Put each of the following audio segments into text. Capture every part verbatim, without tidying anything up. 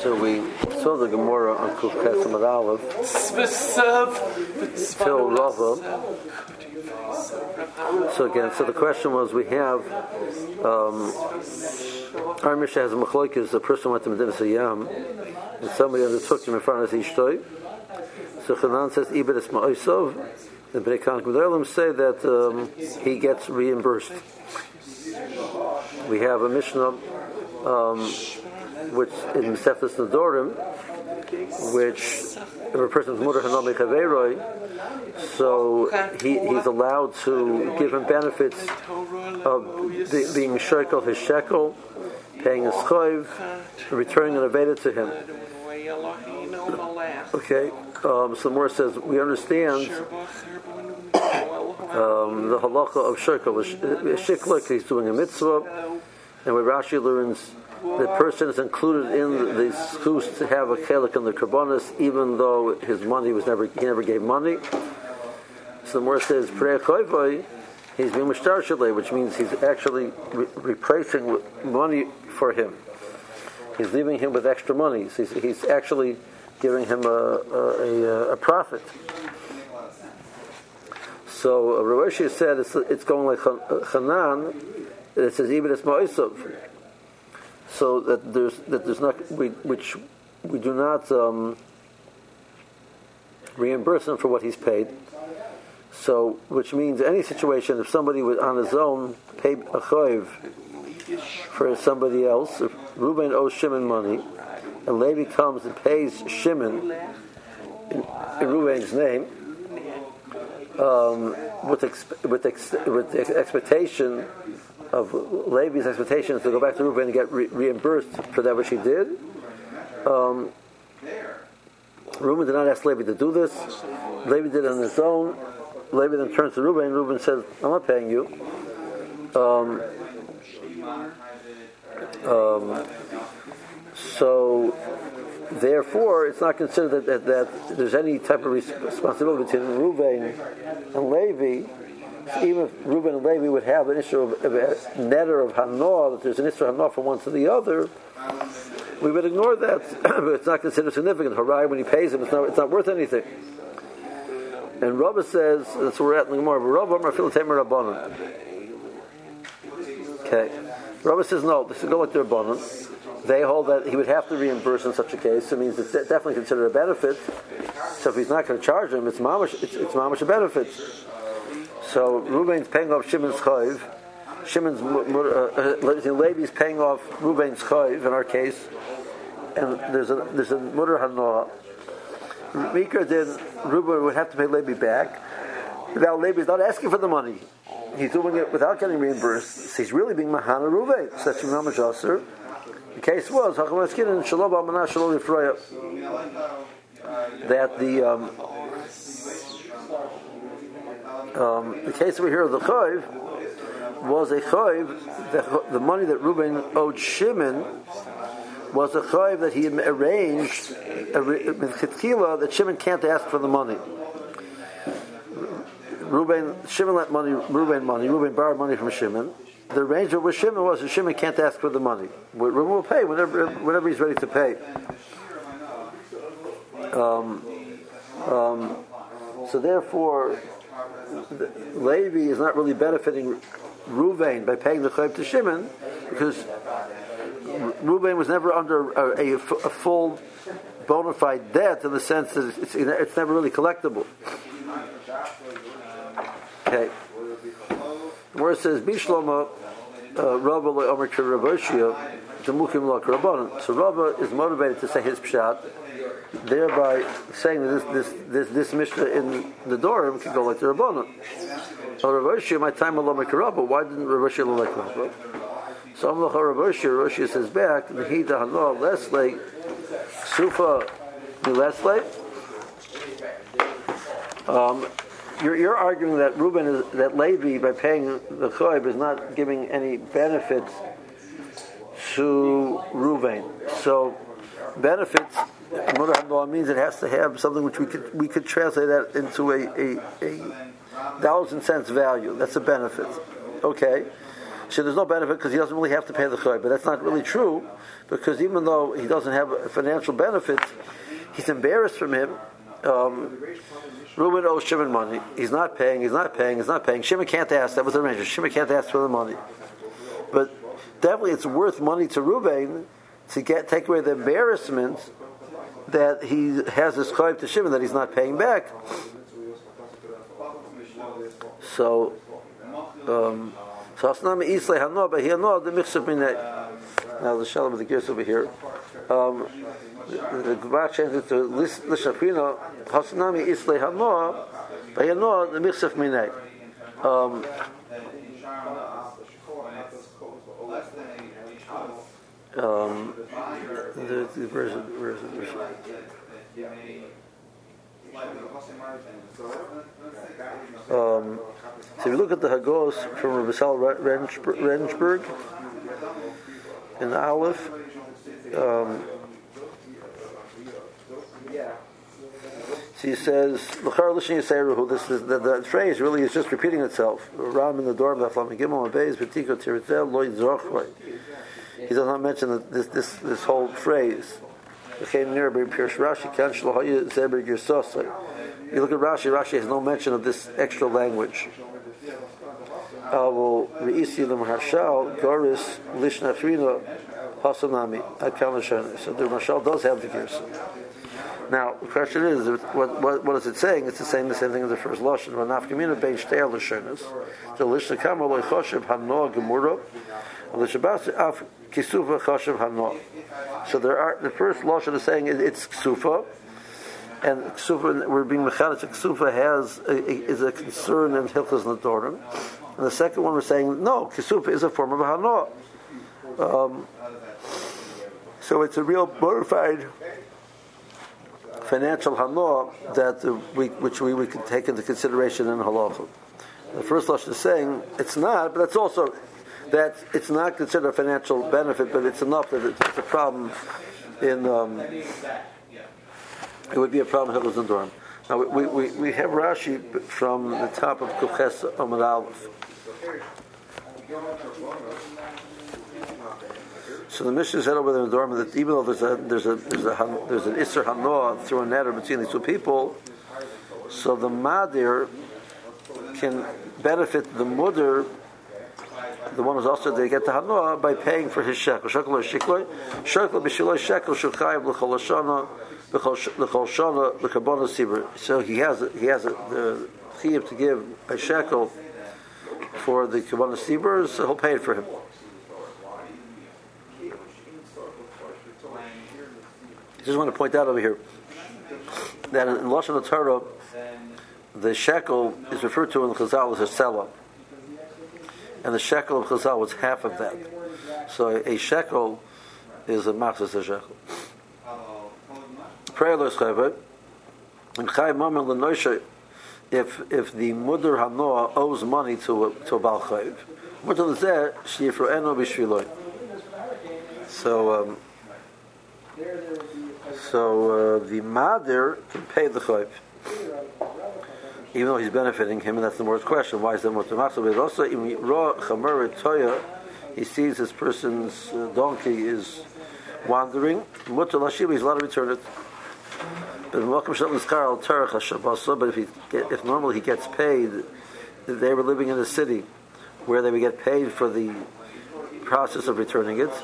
So we saw the Gemara on Kuf Kesem Ad Aleph till Rava. So again, so the question was, we have um, our Mishnah has a machlokes. The person went to Medina Sayyam, and somebody undertook him in front of his ishtoi. So Chanan says Ibed es ma'osov. The Bnei Gedolim say that um, he gets reimbursed. We have a Mishnah um, which in Mesechus Nedorim, which if a person's mutter hanami chaveroi, so he, he's allowed to give him benefits of the, being shekel his shekel, paying his choiv, returning an aveda to him. Okay, um, so Mor says we understand um, the halacha of shekel. Shiklik, he's doing a mitzvah, and where Rashi learns the person is included in the schus to have a chelik in the karbonis, even though his money was never he never gave money. So the Mor says Prei Choivoi, he's being mishtar shalei, which means he's actually re- replacing money for him. He's leaving him with extra money. So he's, he's actually giving him a a, a, a profit. So uh, Rav Ashi said it's, it's going like Chanan. It says Ibed es ma'osov. So that there's that there's not we, which we do not um, reimburse him for what he's paid. So which means any situation, if somebody would on his own pay a choiv for somebody else, if Reuben owes Shimon money, and Levi comes and pays Shimon in, in Reuben's name, um, with exp- with ex- with the expectation of Levi's expectations to go back to Reuben and get re- reimbursed for that which he did. Um, Reuben did not ask Levi to do this. Levi did it on his own. Levi then turns to Reuben, and Reuben says, "I'm not paying you." Um, um, so, therefore, it's not considered that, that, that there's any type of responsibility between Reuben and Levi. Even if Reuben and Levi would have an issue of, of a netter of Hanoah, that there's an issue of Hanoah from one to the other, we would ignore that. But it's not considered significant. Harai, when he pays him, it's not, it's not worth anything. And Rabbah says, that's where we're at in the Gemara, Rabbah Marfil Temer Rabbanon. Okay. Rabbah says, no, this is go like the Rabbanon. They hold that he would have to reimburse in such a case. It means it's definitely considered a benefit. So if he's not going to charge him, it's mamash, it's, it's mamash a benefit. So Reuben's paying off Shimon's choiv. Shimon's uh, uh, Levi's paying off Reuben's choiv in our case, and there's a there's a mutter hanoah. Mikra did Reuben would have to pay Levi back. Now Levi's not asking for the money; he's doing it without getting reimbursed. So he's really being mahana Reuben. So that's Shimon Mashaser. The case was Hakamaskin and Shalom Amana Shalom Yifraya, that the. Um, Um, the case over here of the choiv was a choiv, the, the money that Reuben owed Shimon was a choiv that he had arranged with Chitkila that Shimon can't ask for the money. Reuben, Shimon lent money, Reuben money, Reuben borrowed money from Shimon. The arrangement with Shimon was that Shimon can't ask for the money. Reuben will pay whenever, whenever he's ready to pay. Um, um, so therefore, Levi is not really benefiting Reuven by paying the chayv to Shimon, because Reuven was never under a, a, a full bona fide debt in the sense that it's, it's never really collectible. Okay. Where it says Bishlama Rabba le'omer k'Ravoshia demukim la k'Rabbanan. So Rabba is motivated to say his pshat, thereby saying that this this this, this Mishnah in the Dorim could go like the Rabbanon. So Rav Ashi, my time alone like Rabba. Why didn't Rav Ashi like Rabba? So Amlach Rav Ashi, Rav Ashi says back, Nehida Hanoah Lesley, Sufa Lesley. Um, you're you're arguing that Reuben is that Levi by paying the choiv is not giving any benefits to Reuben. So benefits. Mutter Hanoah means it has to have something which we could we could translate that into a, a, a thousand cents value. That's a benefit. Okay. So there's no benefit because he doesn't really have to pay the chayv. But that's not really true, because even though he doesn't have a financial benefit, he's embarrassed from him. Um, Reuben owes Shimon money. He's not paying. He's not paying. He's not paying. Shimon can't ask. That was the arrangement. Shimon can't ask for the money. But definitely, it's worth money to Reuben to get take away the embarrassment that he has this chayv to Shimon that he's not paying back. So, um, so Hasnami Islay Hano, but here no the mixup minay. Now the shalom of the gears over here. Um, the Gemara changed it to Lishafino. Hasnami Islay Hano, but here no the mixup minay. Um, um, the, the version, where is it? Version? Um, so if you look at the Hagos from Rabbi Sal Rensburg in the Aleph, um, so he says, this is the, the phrase really is just repeating itself. Ram in the door, he does not mention this this this whole phrase. Came near Pierce Rashi. You look at Rashi. Rashi has no mention of this extra language. So the Mashal does have the gears. Now the question is, what, what what is it saying? It's saying the same thing as the first lashon. The lishna kamar lo choshev hano gemura. So there are the first lashon is saying it's ksufa, and ksufa we're being mechanic. Ksufa has a, a, is a concern in hilchos nedorim, and the second one we're saying no, ksufa is a form of a hano. Um, so it's a real bona fide financial hano that uh, we which we, we can take into consideration in halacha. The first lashon is saying it's not, but that's also that it's not considered a financial benefit, but it's enough that it's a problem in, um, it would be a problem in Hilchos Nedorim. Now, we, we, we have Rashi from the top of Kuches Amud Aleph. So the Mishnah said over there in Nedorim that even though there's a, there's a, there's a, there's an Isser Hanoah through a netter between these two people, so the Madir can benefit the Mudder, the one who's also they get the hanoah by paying for his shekel. Shekel or shekel, shekel b'shiloi shekel shuchayev l'chol shana l'chol shana l'kabana sibur. So he has he has a, the chiyuv to give a shekel for the kabana sibur, so he'll pay it for him. I just want to point out over here that in Lashon HaTorah, the shekel is referred to in the Chazal as a selah. And the shekel of Chazal was half of that. So a shekel is a machzas a shekel. Prayer l'schayvet. And chay mamar l'noisha, if if the mudar hanoah owes money to a, to a bal chayv, mudar l'zeh sheyifro'eno b'shviloi. So um, so uh, the madir can pay the chayv, even though he's benefiting him, and that's the more question. Why is that more machzor? But also, in ra chamer toya, he sees this person's uh, donkey is wandering. Mutar lashiv, he's allowed to return it. But if he get, if normally he gets paid, they were living in a city where they would get paid for the process of returning it.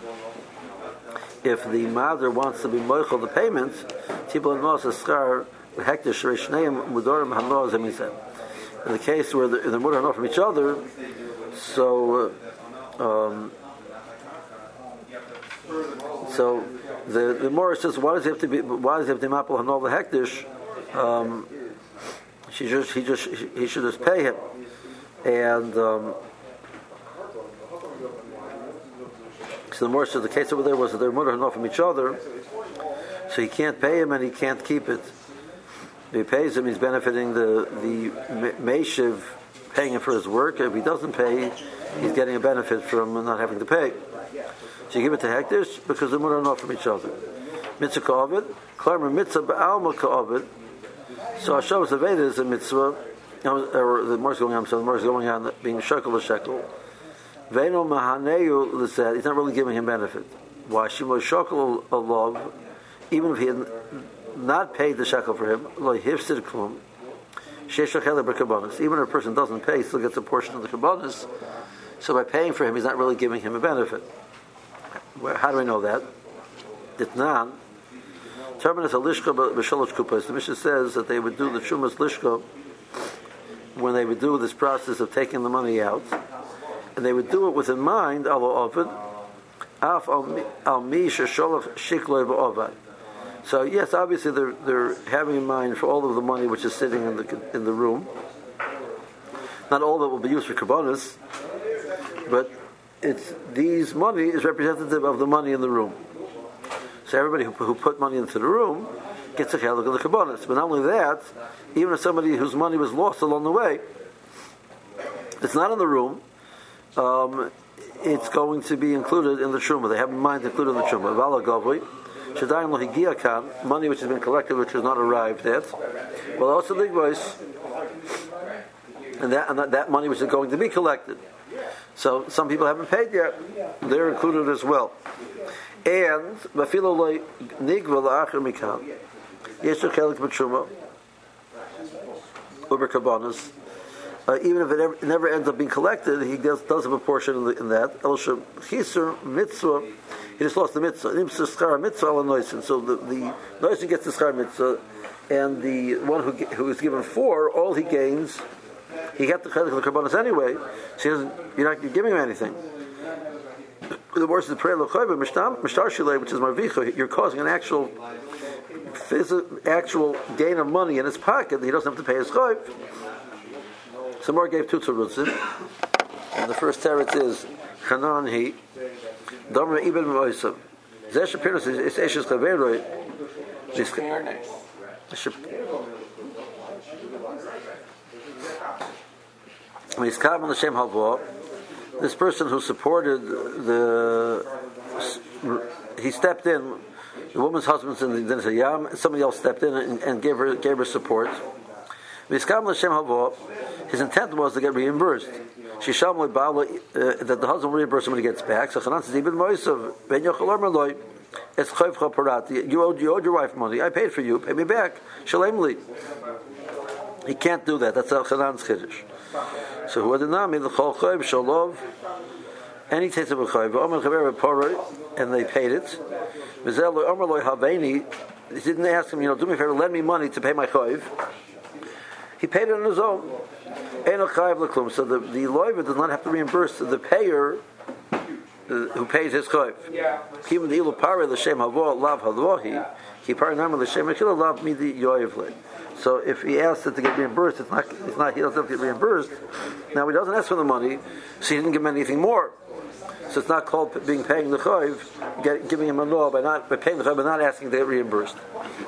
If the mother wants to be moichel the payment, people knows a skar hektish reishneim mudorim hanoz emizem. In the case where the, the mother know from each other, so uh, um, so the the Morah says, why does he have to be? Why does he have to mapel hanol the hektish? Um, she just he just he should just pay him, and. Um, So the more so the case over there was that they're mother know from each other, so he can't pay him and he can't keep it. If he pays him, he's benefiting the the meishiv, paying him for his work. If he doesn't pay, he's getting a benefit from not having to pay. So you give it to hektish because the mother know from each other. Mitzvah ka'avid, klarmer mitzvah ba'alma ka'avid. So Hashavas Aveda is a mitzvah, or the more is going on. So the more is going on being shekel to shekel. Ve'eno mahaneu l'sed. He's not really giving him benefit. Why? Shimo shokol alav, even if he had not paid the shekel for him, lo hifsid klum. Sheish shechel b'karbonos. Even if a person doesn't pay, he still gets a portion of the karbonos. So by paying for him, he's not really giving him a benefit. How do we know that? Ditnan. Terminus a lishka b'shalosh kupas. The Mishnah says that they would do the shumas lishka when they would do this process of taking the money out, and they would do it with in mind alo ovid af al mi shesholach shikloi ba'ovad. So yes, obviously they're they're having in mind for all of the money which is sitting in the in the room. Not all of it will be used for karbonos, but it's these money is representative of the money in the room. So everybody who, who put money into the room gets a chelik of the karbonos. But not only that, even if somebody whose money was lost along the way, it's not in the room, um, it's going to be included in the truma. They have in mind to include in the truma. Vala gavui, shadayim lo higia kan, money which has been collected which has not arrived yet. Well, also the voice, and that and that, that money which is going to be collected. So some people haven't paid yet; they're included as well. And mafilo lo nigva la'achar mikan, yesh chelik b'truma uber karbonos. Uh, even if it ever, it never ends up being collected, he does, does have a portion in, the, in that. El chisur mitzvah, he just lost the mitzvah. Nimsa schar mitzvah ala noisin. So the the noisin gets the schar mitzvah, and the one who who is given four, all he gains, he got the chelik of the karbonos anyway. So he doesn't, you're not giving him anything. The worst is the prayer l'chayv mishtar shilei, which is marvicha. You're causing an actual, phys- actual gain of money in his pocket that he doesn't have to pay his chayv. So more gave two terutzim, and the first teretz is Chanan he Domer Ibn Moisav. Zesh Shapirus is Eshes Chaveroi. When he's come on the Shem Halvah, this person who supported the, he stepped in. The woman's husband's in the din yam. Somebody else stepped in and, and gave her gave her support. His intent was to get reimbursed. She uh, that the husband will reimburse him when he gets back. So Chanan says, "Ibn Moisav, ben yochel loy, it's chayv chaparati. You owed you owed your wife money. I paid for you. Pay me back. Shalem li." He can't do that. That's Chanan's chiddush. So who did not mean the chol chayv shalov? And he takes up a chayv. Omer chaver paroi, and they paid it. Vizel loy omer loy haveni. He didn't ask him, you know, do me a favor, lend me money to pay my chayv. He paid it on his own. So the, the loiva does not have to reimburse the payer uh, who pays his chayv. Even the ilu pare l'shem havo lav halohi, he pare nama l'shem achila lav midi yoyevle. So if he asks it to get reimbursed, it's not, it's not, he doesn't have to get reimbursed. Now he doesn't ask for the money, so he didn't give him anything more. So it's not called being paying the chayv, giving him a law by not by paying the chayv, but not asking to get reimbursed.